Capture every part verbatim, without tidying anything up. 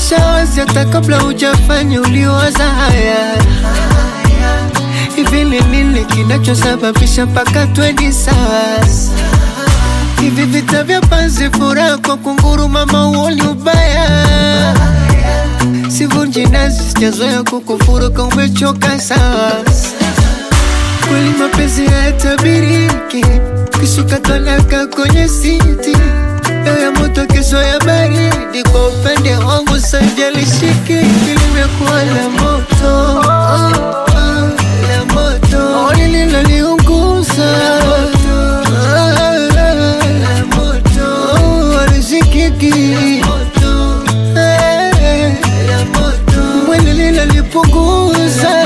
Ulishawazi hata kabla hujafanya uliwaza haya. Hivi ni nini kinachosababisha mpaka twendi sawa? Hivi vita vya panzi furaha kwa kunguru mama uoni ubaya. Sivunji nazi sijazoea kukufuru kama umechoka sawa. Kweli mapenzi hayatabiriki, kishuka talaka kwenye siti. Leo ya moto kesho ya baridi, kwa upande wangu sajalishiki. Limekuwa la moto, oh, oh, la moto. Oni lilo liunguza, ah, la moto. Oh, alizikiki, eh, la moto. Mwili lilo lipunguza,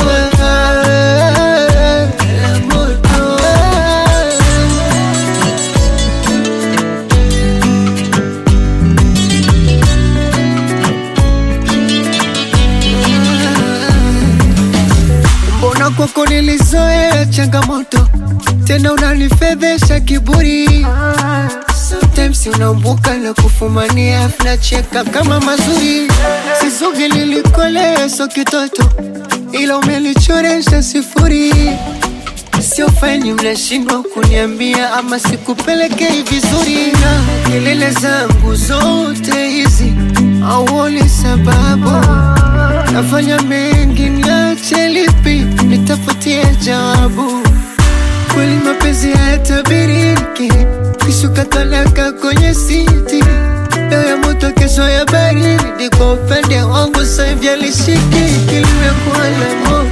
kwako nilizoea changamoto, tena unanifedhesha kiburi. Sometimes unaumbuka na kufumania, nacheka kama mazuri. Sizugi lilikolea so kitoto, ila umelichoresha sifuri. Sio faini mnashindwa kuniambia ama sikupelekei vizuri. Na kelele zangu zote hizi hauoni sababu. Nafanya mengi niache lipi, nitafutie jawabu. Kweli mapenzi hayatabiriki, kishuka talaka kwenye siti. Leo ya moto kesho ya baridi, kwa upande wangu sahivi alishiki. Limekuwa la moto.